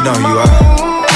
know who you are.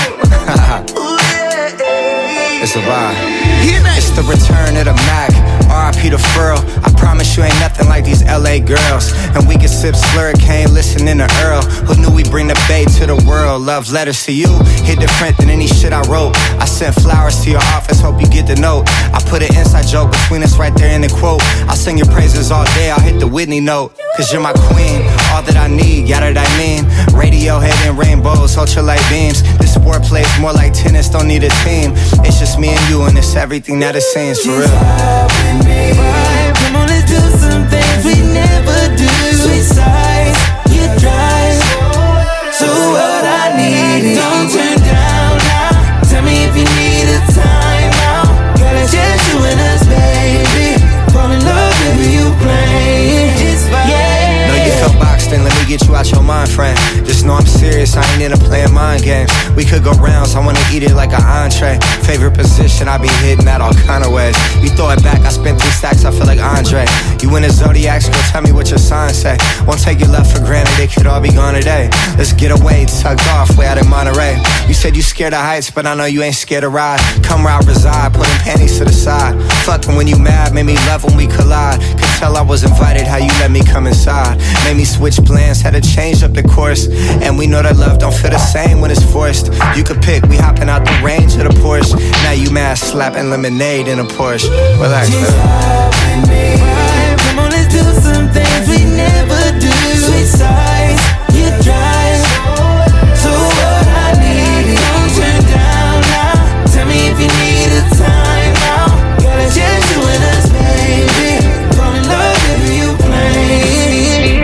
It's a vibe. It's the return of the Mac, R.I.P. the Furl. I promise you ain't nothing like these LA girls. And we can sip slurricane, listening to Earl. Who knew we bring the bay to the world? Love letters to you, hit different than any shit I wrote. I sent flowers to your office, hope you get the note. I put an inside joke between us right there in the quote. I'll sing your praises all day, I'll hit the Whitney note. Cause you're my queen, all that I need, yada that I mean. Radiohead and rainbows, ultralight beams. This sport plays more like tennis, don't need a team. It's just me and you and it's everything that it seems, for real. Come on, let's do some things we never do. Sweet sights, you drive. So what I need is don't turn down now. Tell me if you need a time out. Girl, it's just you and us, baby. Fall in love, baby, you play. It's fine. Know you felt boxed in, let me get you out your mind, friend. Just know I'm serious, I ain't into playing mind games. We could go rounds, I wanna eat it like an entree. Favorite position, I be hitting that all kind of ways. You throw it back, I spent 3 stacks, I feel like Andre. You in the Zodiac, go tell me what your sign say. Won't take your love for granted, it could all be gone today. Let's get away, tucked off, way out in Monterey. You said you scared of heights, but I know you ain't scared to ride. Come ride, reside, putting panties to the side. Fucking when you mad, made me love when we collide. Could tell I was invited, how you let me come inside. Made me switch plans, had to change up the course. And we know that love don't feel the same when it's forced. You could pick, we hopping out the range of the Porsche. Now you mad, slapping lemonade in a Porsche. Relax, man. Come on, let's do some things we never do. Sweet sights, you drive. So what I need is don't turn down now. Tell me if you need a time out. Girl, it's just you and us, baby. Fall in love, baby, you play.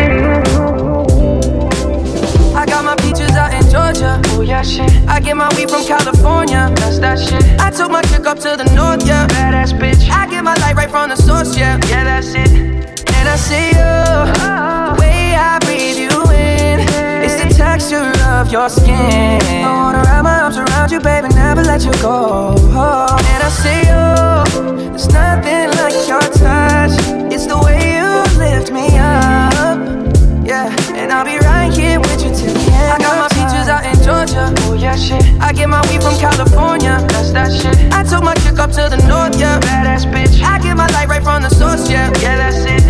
I got my peaches out in Georgia. Oh yeah, shit. I get my weed from California. That's that shit. I took my chick up to the north, yeah. Badass bitch. I get my light right from the source, yeah. Yeah, that's it. And I see you, the way I breathe you in. It's the texture of your skin. I wanna wrap my arms around you, baby, never let you go. And I see you, there's nothing like your touch. It's the way you lift me up, yeah. And I'll be right here with you till the end. I got my peaches out in Georgia. Oh yeah, shit. I get my weed from California. That's that shit. I took my chick up to the north, yeah. Badass bitch. I get my light right from the source, yeah. Yeah, that's it.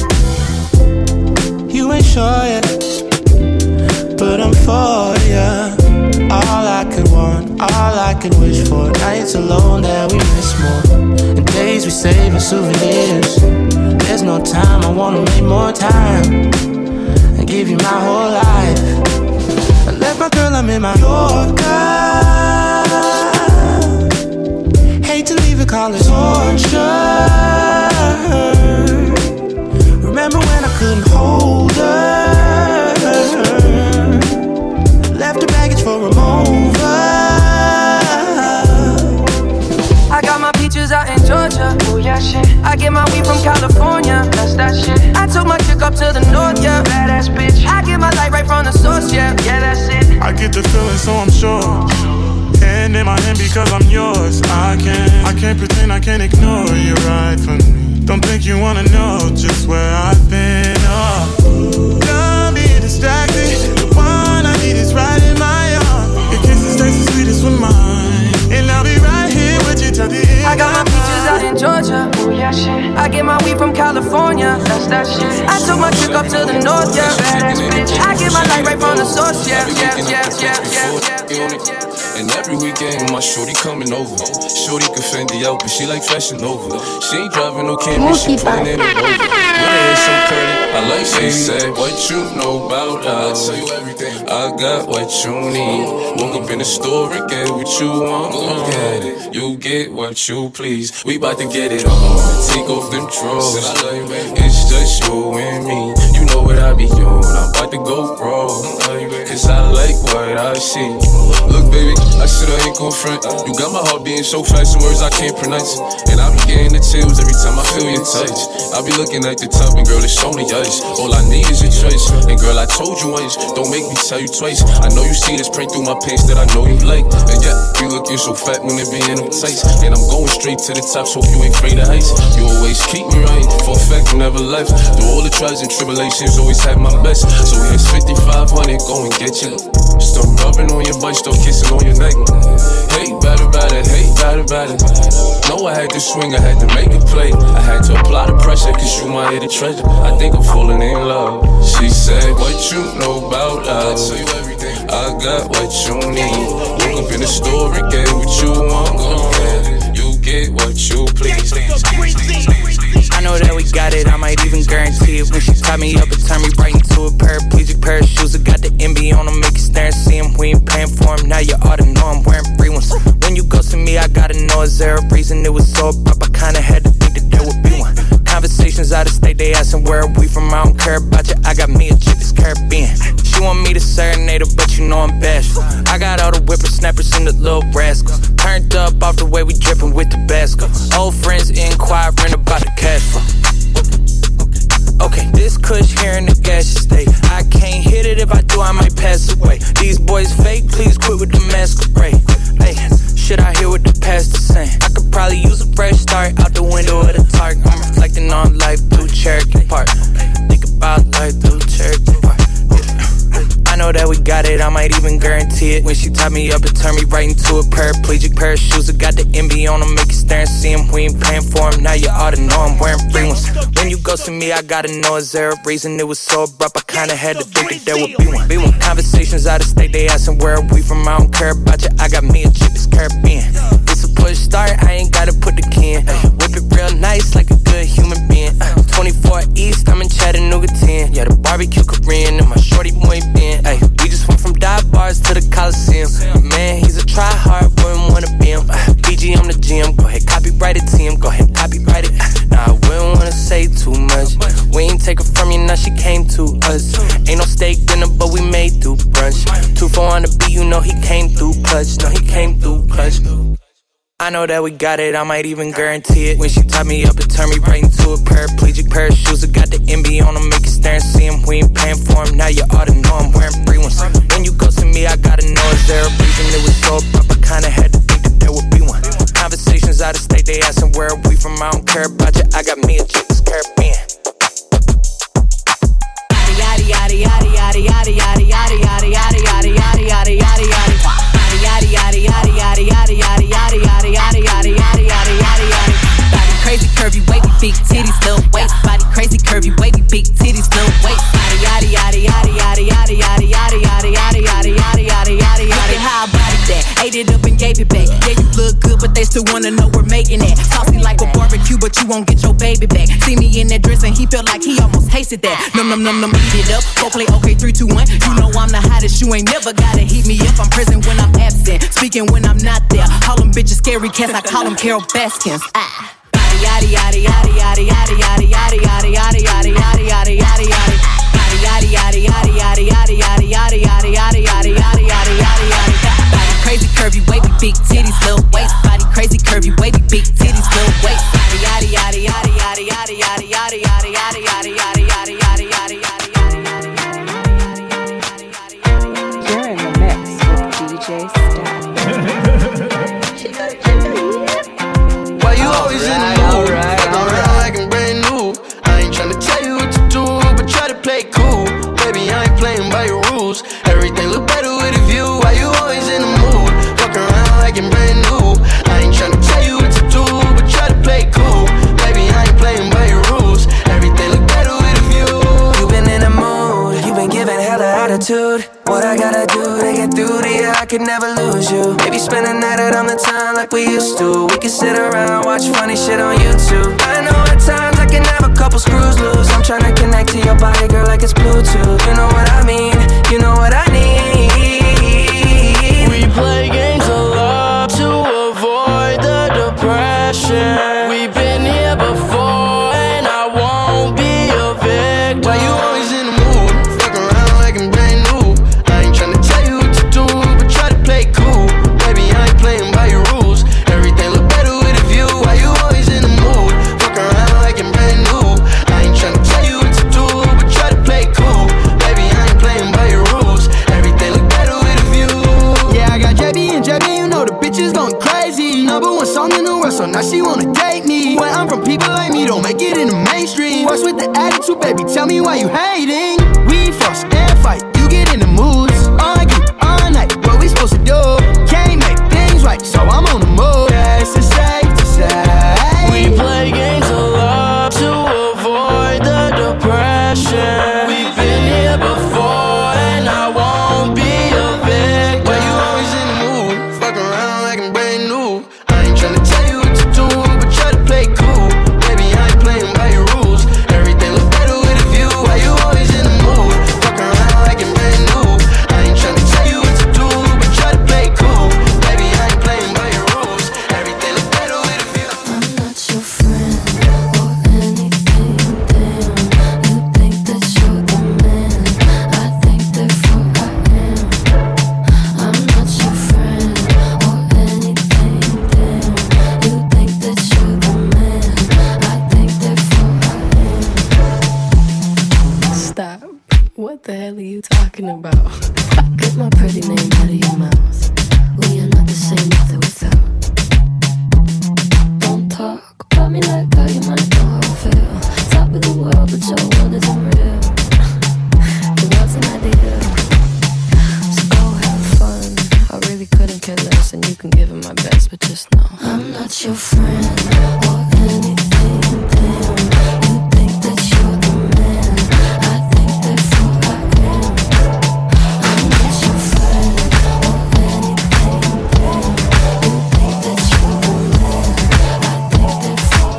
You ain't sure yet, but I'm for ya. All I could want, all I could wish for. Nights alone that we miss more, and days we save as souvenirs. There's no time, I wanna make more time and give you my whole life. I left my girl, I'm in my Yorker. Hate to leave it, call it torture. Remember when I couldn't hold her? Left her baggage for a mover. I got my peaches out in Georgia. Oh yeah, shit. I get my weed from California. That's that shit. I took my chick up to the north, yeah. Badass bitch. I get my light right from the source, yeah. Yeah, that's it. I get the feeling, so I'm sure. Hand in my hand because I'm yours. I can't pretend, I can't ignore you right from me. Don't think you wanna know just where I've been. Oh, don't be distracted. The one I need is right in my arms. Your kisses taste the sweetest with mine, and I'll be right here with you till the end. I got my peaches out in Georgia. Oh yeah, shit. I get my weed from California. That's that shit. I took my chick up to the north, yeah. Badass bitch. I get my light right from the source, yeah, yeah, yeah, yeah, yeah. And every weekend my shorty coming over. Shorty can Fendi out, but she like Fashion Nova. She ain't driving no Camry, she pulling in a Rover. With her hair so curly, I like she said, what you know about us? I'll tell you everything. I got what you need. Woke up in the store and get what you want. Go get it, you get what you please. We bout to get it on, take off them drawers. It's just you and me. You know what I be on, I'm about to go raw. Cause I like what I see. Look baby, I said I ain't gon' front. You got my heart beating so fast, some words I can't pronounce. And I be getting the chills every time I feel your touch. I be looking at the top and girl, it's only us. All I need is your choice. And girl, I told you once, don't make me tell you twice. I know you see this print through my pants that I know you like. And yeah, you looking so fat when it be in them tights. And I'm going straight to the top, so you ain't afraid of heights. You always keep me right, for a fact you never left. life. Through all the trials and tribulations, always had my best. So here's 5,500, go and get you. Start rubbing on your butt, start kissing on your neck. Hate bad about it, hate bad about it. Know I had to swing, I had to make a play. I had to apply the pressure, cause you my hidden treasure. I think I'm falling in love. She said, what you know about love? I tell you everything. I got what you need. Woke up in the store and get what you want. You get what you please. I know that we got it, I might even guarantee it. When she tied me up and turned me right into a paraplegic pair of shoes. I got the MB on them, make you stare and see them. We ain't paying for them, now you ought to know I'm wearing free ones. When you go to me, I gotta know, is there a reason it was so abrupt? I kinda had to think that there would be one. Conversations out of state, they asking where are we from, I don't care about you. I got me a chick that's Caribbean. She want me to serenade her, but you know I'm bashful. I got all the whippersnappers and the little rascals. Turned up off the way we drippin' with Tabasco. Old friends inquiring about the cash flow. Okay, this kush here in the gas state. I can't hit it, if I do I might pass away. These boys fake, please quit with the masquerade. Hey, shit I hear what the pastor saying. I could probably use a fresh start out the window of the Target. I'm reflecting on life through Cherokee Park. Think about life through Cherokee Park. I know that we got it, I might even guarantee it. When she tied me up and turned me right into a paraplegic pair of shoes. I got the MB on them, make you stare and see them. We ain't paying for them, now you ought to know I'm wearing free ones. When you go to me, I gotta know, is there a reason it was so abrupt? I kinda had to think that there would be one. Conversations out of state, they asking where are we from, I don't care about you. I got me a chick that's Caribbean. It's a push start, I ain't gotta put the key in. Whip it real nice like a good human being. 24 East, I'm in Chattanooga 10. Yeah, the barbecue Korean and my shorty boy Ben. Ay, we just went from dive bars to the Coliseum. Man, he's a try-hard, wouldn't wanna be him. PG, I'm the GM, go ahead, copyright it to him. Go ahead, copyright it. Nah, I wouldn't wanna say too much. We ain't take her from you, now she came to us. Ain't no steak dinner, but we made through brunch. 2-4 on the beat, you know he came through clutch. No, he came through clutch. I know that we got it, I might even guarantee it. When she tied me up and turned me right into a paraplegic pair of shoes. I got the MB on them, make you stare and see them. We ain't paying for them, now you ought to know I'm wearing free ones. When you go to me, I gotta know, is there a reason it was so abrupt? I kinda had to think that there would be one. Conversations out of state, they asking where are we from, I don't care about you. I got me a chick that's Caribbean. Yaddy yaddy yaddy yaddy yaddy yaddy yaddy yaddy yaddy yaddy yaddy yaddy yaddy yaddy. Yaddy yaddy yaddy yaddy yaddy yaddy yaddy yaddy yaddy yaddy yaddy yaddy yaddy yaddy. Body crazy, curvy, wavy, big titties, little waist. Body crazy, curvy, wavy, big titties, little waist. Yaddy yaddy yaddy yaddy yaddy yaddy yaddy yaddy yaddy yaddy yaddy yaddy yaddy. Look at how I body that, ate it up and gave it back. Yeah, you look good, but they still wanna know we're making it. Saucy like a barbecue, but you won't get your baby back. See me in that dress and he felt like he almost tasted that. Num num num num, eat it up. Go play okay, 3, 2, 1. You know I'm the hottest, you ain't never gotta heat me up. I'm present when I'm absent, speaking when I'm not there. Call them bitches scary cats, I call them Carol Baskins. Yaddy yaddy yaddy yaddy yaddy yaddy yaddy yaddy yaddy yaddy yaddy yaddy yaddy yaddy. Yaddy yaddy yaddy yaddy yaddy yaddy yaddy yaddy yaddy yaddy yaddy yaddy yaddy yaddy. Body crazy, curvy, wavy, big titties, little waist. Body crazy, curvy, wavy, big titties, little waist. Yaddy yaddy yaddy yaddy yaddy yaddy yaddy yaddy yaddy yaddy yaddy yaddy yaddy yaddy yaddy. You're in the mix with DJ Stack. Why you always in the mood? Fuck around like I'm brand new. I ain't tryna tell you what to do, but try to play cool. Baby, I ain't playing by your rules. Everything look better with a view. Why you always in the mood? Fuck around like I'm brand new. I ain't tryna tell you what to do, but try to play cool. Baby, I ain't playing by your rules. Everything look better with a view. You been in the mood, you been giving hella attitude. What I gotta do to get through to you, I could never lose you. Maybe spend a night out on the town like we used to. We can sit around, watch funny shit on YouTube. I know at times I can have a couple screws loose. I'm tryna connect to your body, girl, like it's Bluetooth. You know what I mean, you know what I need. We play games of love to avoid the depression. We've been here before and I won't be a victim. Why you always in the mood? Fuck around like I'm brand new. I ain't tryna tell you what to do, but try to play cool. Baby, I ain't playing by your rules. Everything look better with a view. Why you always in the mood? Fuck around like I'm brand new. I ain't tryna tell you what to do, but try to play cool. Baby, I ain't playing by your rules. Everything look better with a view. Yeah, I got JB, you know the bitch is going crazy. Number one song in the world, so now she wanna date me. Where I'm from, people like me don't make it in the mainstream. Boss with the attitude, baby, tell me why you hating. We fuss and fight, you get in the moods. Argue all night, what we supposed to do? Can't make things right, so I'm on the move. Yes, it's safe to say we play games of love to avoid the depression. We've been here before and I won't be a victim. Why you always in the mood? Fuck around like I'm brand new. I ain't tryna tell you what to do, but try to play cool. Baby, I ain't playing by your rules. Everything looks better with a view. Why you always in the mood? Fuck around like I'm brand new. I ain't tryna tell you what to do, but try to play cool. Baby, I ain't playing by your rules. Everything looks better with a view. I'm not your friend or anything, damn. You think that you're the man, I think therefore I am. I'm not your friend or anything, damn. You think that you're the man, I think therefore I am. Stop. What the hell are you talking about? Get my pretty name out of your mouth. We are not the same with or without. Don't talk about me like how you might know how I feel. Top of the world, but your world isn't real. It wasn't ideal. So go have fun. I really couldn't care less, and you can give it my best, but just know I'm not your friend or anything, damn. You think that you're the man, I think therefore I am. I'm not your friend or anything, damn. You think that you're the man, I think therefore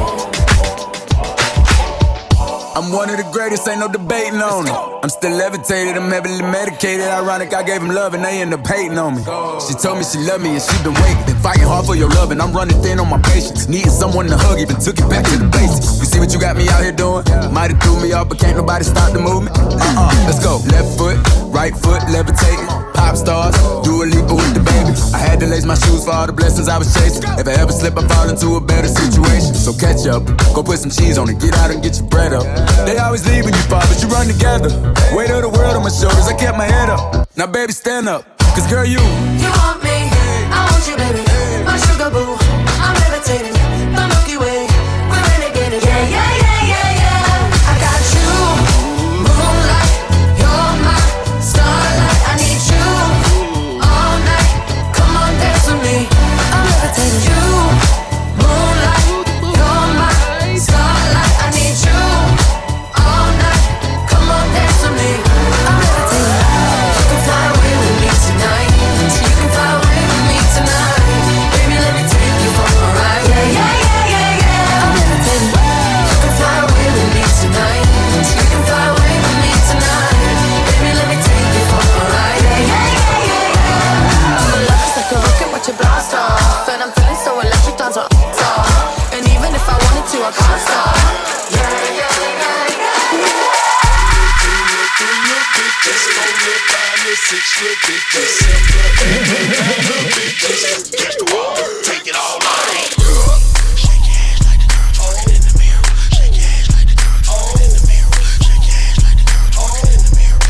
I am. I'm one of the greatest, ain't no debating on it. I'm still levitated, I'm heavily medicated. Ironic, I gave him love and they end up hating on me. She told me she loved me and she been waiting. Been fighting hard for your love and I'm running thin on my patience. Needing someone to hug, even took it back to the basics. You see what you got me out here doing? Might have threw me off, but can't nobody stop the movement. Let's go. Left foot, right foot, levitating. Pop stars, do a leap with the baby. I had to lace my shoes for all the blessings I was chasing. If I ever slip, I fall into a better situation. So catch up, go put some cheese on it, get out and get your bread up. They always leave when you fall, but you run together. Weight of the world on my shoulders, I kept my head up. Now baby, stand up, cause girl, you want me, I want you, baby. My sugar boo, I'm levitating. The Milky Way, we're renegading. Yeah, yeah, yeah, yeah, yeah. I got you, moonlight. You're my starlight. I need you all night. Come on, dance with me. I'm levitating. You, moonlight. You're my starlight. I need you all night. Come on, dance with me. I'm levitating. You can fly away with me tonight. You can fly away with me tonight. Baby, let me take you for a ride. Yeah, yeah, yeah, yeah, yeah. I'm levitating. You can fly away with me tonight. You can fly away with me tonight. Baby, let me take you for a ride. Yeah, yeah, yeah, yeah, yeah. I'm alive, it's like a rocket, watch it blast off. And I'm feeling so electric, dance on top. And even if I wanted to, I can't stop. Yeah, yeah, yeah, yeah. Just gon' live by the 6 little bitches. 7 little bitches. Catch the wall, take it all night. Shake your ass like the girl twerking in the mirror. Shake your ass like the girl twerking in the mirror. Shake your ass like the girl twerking in the mirror.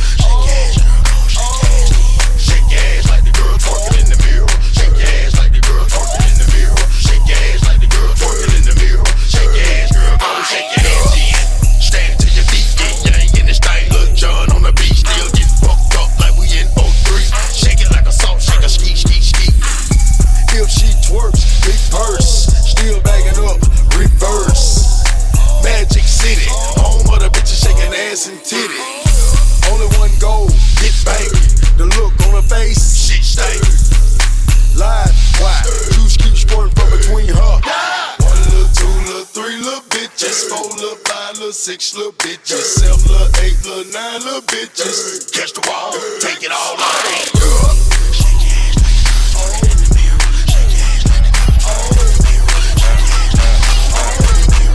Shake your ass, girl, shake your ass like the girl twerking in the mirror. Shake your ass like the girl twerking in the mirror. Shake your ass like the girl twerking in the mirror. Shake your ass, girl, go shake your ass in. Stand to your feet, get yang in this thing. Lil' John on the beat, still get fucked up like we in 03. Shake it like a salt shaker, ski, ski, ski. If she twerks, big purse, still bagging up, reverse. Magic City, home of the bitches shaking ass and titty. Only one goal, get banged. The look on her face, shit stank. Live, why? Juice keep squirting from between her. 1 little, 2 little, 3 little bitches. 4 little, 5 little, 6 little bitches. 7 little, 8 little, 9 little bitches. Catch the wall, take it all night. Shake your ass like the girl twerking in the mirror. Shake your ass like the girl twerking in the mirror. Shake your ass like the girl twerking in the mirror.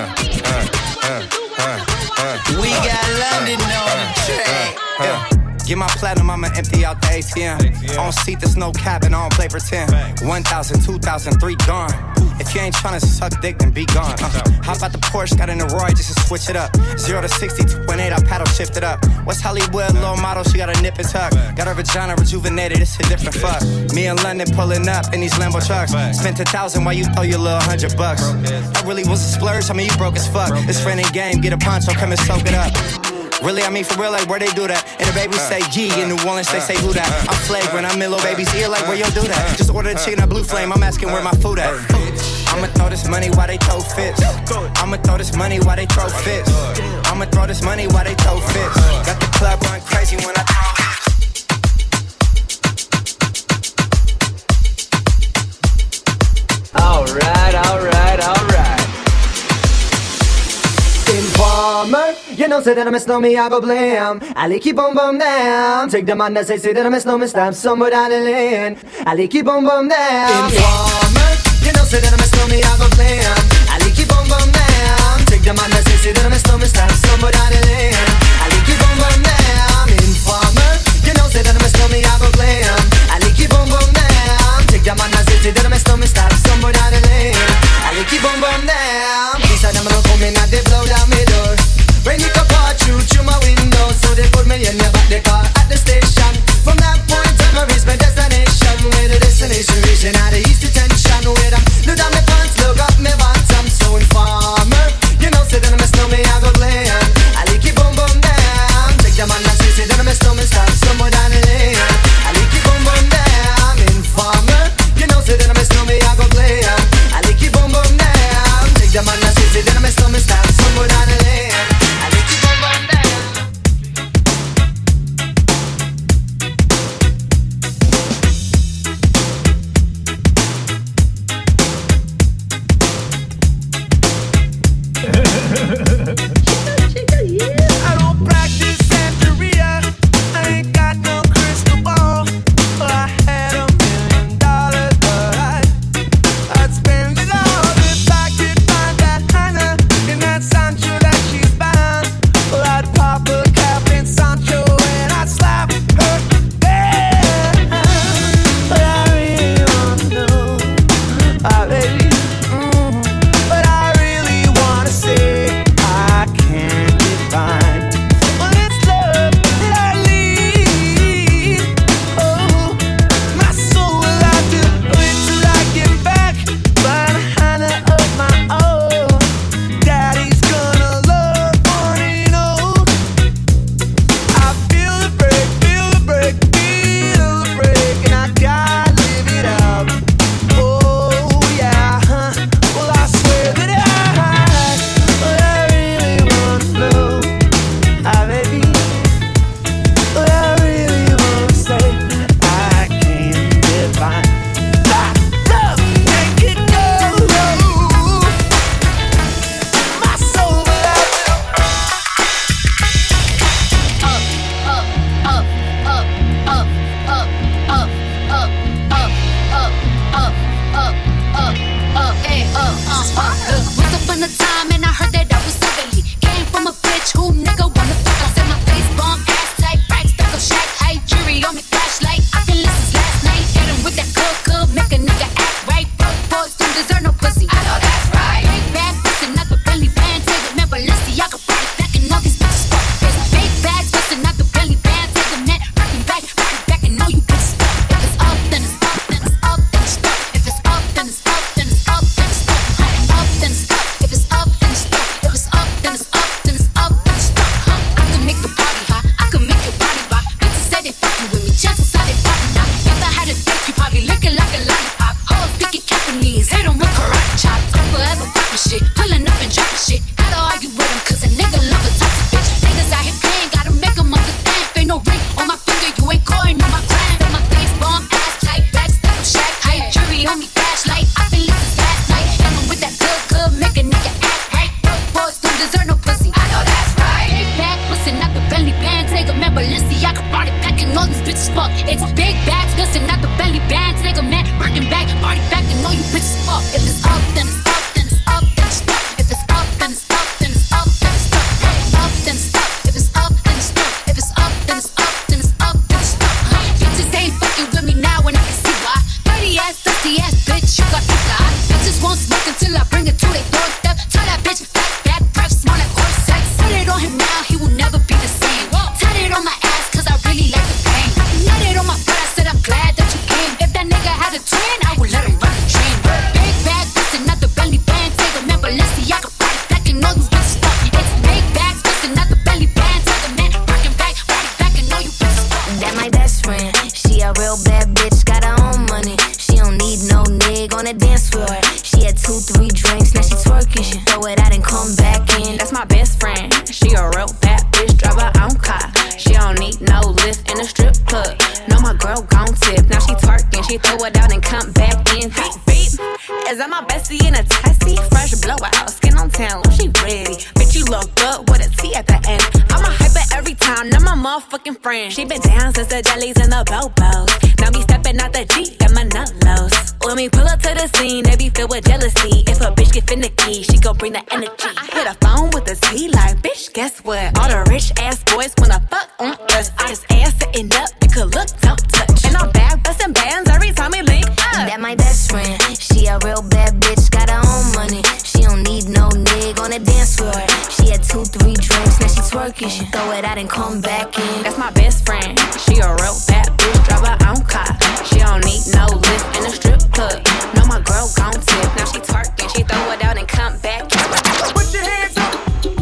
We got London on the track. Get my platinum, I'ma empty out the ATM. On seat, there's no cabin, I don't play pretend. 1,000, 2,000, 3 gone. If you ain't tryna suck dick, then be gone. Hop out the Porsche, got in the Roy just to switch it up. 0 to 60, 2.8, I paddle shift it up. West Hollywood, low model, she got a nip and tuck. Got her vagina rejuvenated, it's a different fuck. Me in London pulling up in these Lambo trucks. Spent 1,000 while you throw your little $100. That really was a splurge, I mean you broke as fuck. It's friend and game, get a poncho, come and soak it up. Really, I mean for real, like where they do that. And the babies say G, in New Orleans they say who that. I'm flagrant, I'm in little baby's ear, like where yo do that. Just order the chicken at Blue Flame, I'm asking where my food at. I'ma throw this money while they throw fits. I'ma throw this money while they throw fits. I'ma throw this money while they throw fits. Got the club run crazy when I throw hits. Alright. Informer, you know say that I'm a snowman, I go blam. I keep on bum down. Take the man that say that I'm a snowman, stab somewhere down the lane. I keep on bum down. Informer, you know say that I'm a snowman, I go blam. I keep on bum down. Take the man that say that I'm a snowman, stab somewhere down the lane. I keep on bum down. Informer, you know say that I'm a snowman, I go blam. I keep on bum down. Take the man that say that I'm a snowman, stab somewhere down the lane. I keep on bum down. These are them no coming and they blow down my door. When you come part through my window, so they put me in the back the car at the station. From that point on I reach my destination. Where the destination reaching out the east detention. Where I look down my pants, look up my pants. I'm so informer. You know say that I'm a snowman, I go blam. I keep on bum down. Take the man that say that I'm a snowman, stop somewhere down the lane. I keep on bum down. Informer, you know say that I'm a snowman, I go blam. I keep on bum down. Take the man that say that I'm a snowman, stop somewhere down the lane. no lift in a strip club. No, my girl gon' tip. Now she twerking, she throw it out and come back in. Beep, beep. Is that my bestie in a tessie? Fresh blowout, skin on town, she ready. Bitch, you look good with a T at the end. I'm a hyper every time, not my motherfucking friend. She been down since the jellies and the bobos. Now me stepping out the Jeep, got my nut lows. When we pull up to the scene, they be filled with jealousy. If a bitch get finicky, she gon' bring the energy. I hit a phone with a T like, bitch, guess what? All the rich ass boys wanna fuck on us. I just ass sitting up, you could look, don't touch. And I'm back bustin' bands every time we link up. That my best friend, she a real bad bitch, got her own money. She don't need no nigga on the dance floor. She had 2-3 drinks, now she twerking. She throw it out and come back in. That's my best friend, she a real bad bitch, drive her own car. She don't need no lift in a strip club. No, my girl gon' tip. Now she twerking, she throw it out and come back. Put your hands up.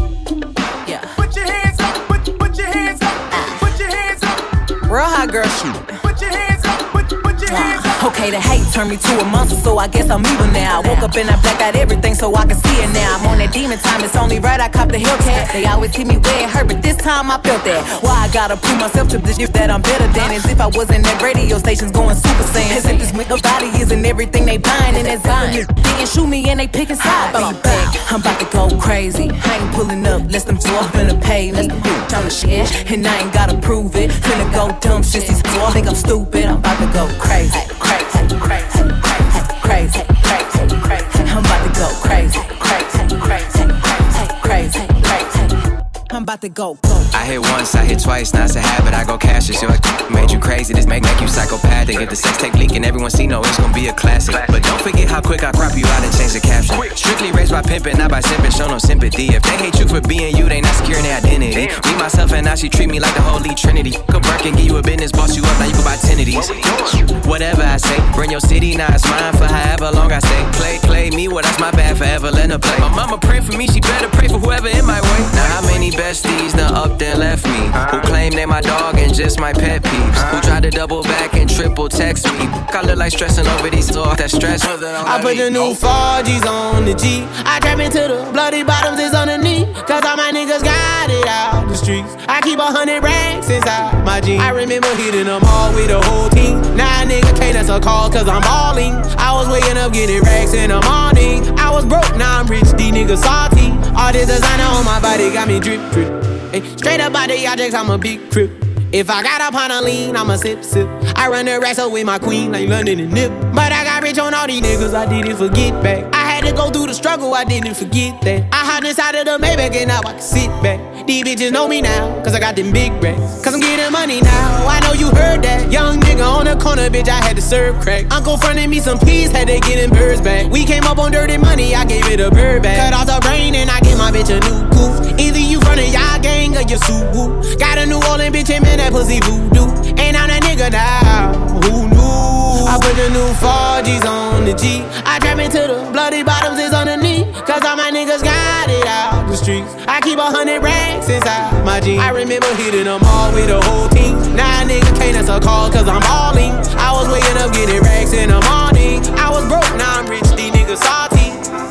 Yeah. Put your hands up. Put your hands up. Put your hands up. Real hot girl shit. Put your hands up. Put your hands up. Okay, the hate turned me to a monster, so I guess I'm evil now. I woke up and I blacked out everything so I can see it now. I'm on that demon time, it's only right I cop the Hellcat. They always hit me where it hurt, but this time I felt that. Why I gotta prove myself to this shit that I'm better than? As if I wasn't at radio stations going super saiyan. As if this nobody isn't everything they buying, and that's buying. They can shoot me and they picking sides. I'm about to go crazy. I ain't pulling up, less them two up in the pavement. On the shit, and I ain't gotta prove it. Finna go dumb since these two think I'm stupid. I'm about to go crazy. Crazy, crazy, crazy, crazy, crazy. I'm about to go crazy, crazy, crazy, crazy, crazy. I'm about to go. I hit once, I hit twice, now it's a habit. I go cashless, yo, made you crazy. This make you psychopathic. If the sex tape leaking, everyone see no, it's gonna be a classic. But don't forget how quick I crop you out and change the caption. Strictly raised by pimping, not by simping, show no sympathy. If they hate you for being you, they not securing their identity. Me, myself, and now she treat me like the Holy Trinity. Come work and give you a business, boss you up, now you can buy 10 of these. Whatever I say, bring your city, now it's mine for however long I stay. Play me, well that's my bad, forever let her play. My mama pray for me, she better pray for whoever in my way. Now how many besties done up then left me? Who claim they my dog and just my pet peeves? Who tried to double back and triple text me? I look like stressing over these thoughts that stress. I put the new 4Gs on the G. I trap into the bloody bottoms is underneath. Cause all my niggas got it out the streets. I keep 100 racks inside my jeans. I remember hitting them all with the whole team. Now a nigga can't answer calls cause I'm balling. I was waking up getting racks in the morning. I was broke, now I'm rich, these niggas salty. All this designer on my body got me drip, drip. Hey, straight up out the objects, I'm a big crip. If I got up on a lean, I'm a sip, sip. I run the racks up with my queen like London and Nip. But I got rich on all these niggas, I didn't forget back. I had to go through the struggle, I didn't forget that. I hopped inside of the Maybach and now I can sit back. These bitches know me now, cause I got them big racks. Cause I'm getting money now, I know you heard that. Young nigga on the corner, bitch, I had to serve crack. Uncle fronted me some peas, had to get them birds back. We came up on dirty money, I gave it a bird back. Cut off the brain and I gave my bitch a new goof. Either you running y'all gang or you Subaru. Got a New Orleans bitch and man, that pussy voodoo. And I'm that nigga now, who knew? I put the new 4Gs on the G. I trap into the bloody bottoms is underneath. Cause all my niggas got it out the streets. I keep 100 racks inside my jeans. I remember hitting them all with the whole team. Now a nigga can't answer calls cause I'm balling. I was waking up getting racks in the morning. I was broke, now I'm rich, these niggas salty.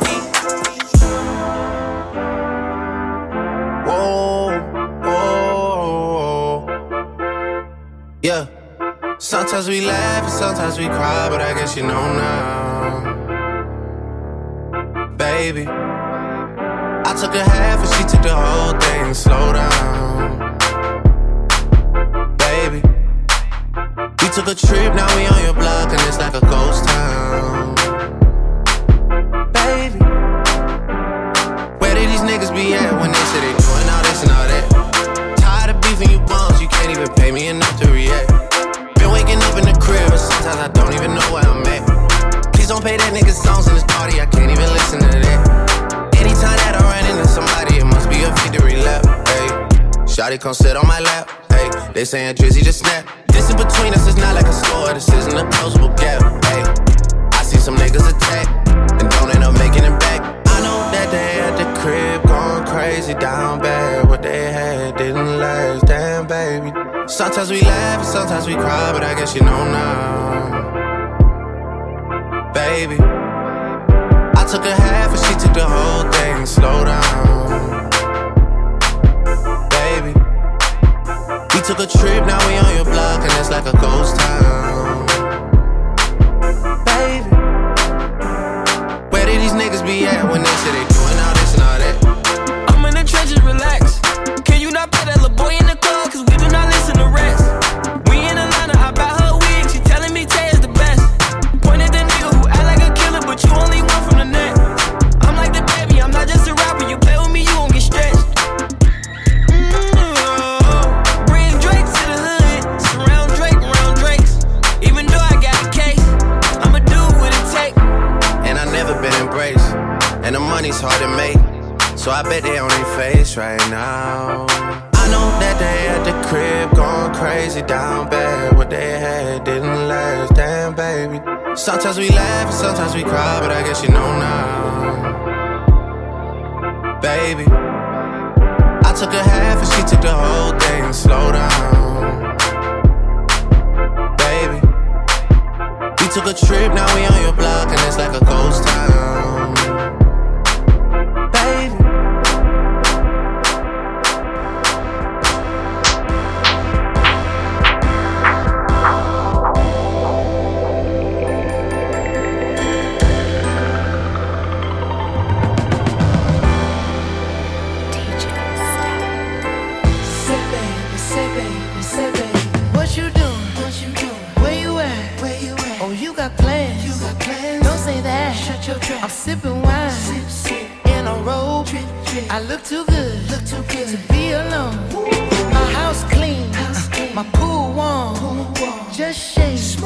Yeah, sometimes we laugh and sometimes we cry, but I guess you know now. Baby, I took a half and she took the whole thing. Slow down. Baby, we took a trip, now we on your block and it's like a ghost town. Baby, where did these niggas be at when they say they doing all this and all that? Tired of beefing you bums, you can't even pay me enough to react. Been waking up in the crib, but sometimes I don't even know where I'm at. Please don't play that nigga songs in this party, I can't even listen to that. Anytime that I run into somebody, it must be a victory lap. Hey, shawty come sit on my lap. Hey, they saying Drizzy just snap. This in between us is not like a store, this isn't a closable gap. Hey, I see some niggas attack and don't end up making it back. I know that they at the crib going crazy down bad. What they had didn't last, damn baby. Sometimes we laugh and sometimes we cry, but I guess you know now. Baby, I took a half and she took the whole thing. Slow down. Baby, we We took a trip, now we on your block, and it's like a ghost town. Baby, where did these niggas be at when they say they doing all this and all that? I'm in the trenches, relax. Can you not put that little boy in the club? Cause we do not listen to rest. We in Atlanta, I buy her wig. She telling me Tay is the best. Point at the nigga who act like a killer, but you only one from the net. I'm like the baby, I'm not just a rapper. You play with me, you gon' get stretched. Bring Drake to the hood. Surround Drake around Drakes. Even though I got a case, I'ma do what it take. And I never been embraced, and the money's hard to make, so I bet they on their face right now. I know that they at the crib going crazy down bad. What they had didn't last, damn baby. Sometimes we laugh and sometimes we cry, but I guess you know now. Baby, I took a half and she took the whole thing. Slow down. Baby, we took a trip, now we on your block, and it's like a ghost town. Baby, What you doing? Where you at? Oh, you got plans. Don't say that. Shut your trap. I'm sipping wine. In a robe. I look too good to be alone. My house clean. My pool warm. Just shake.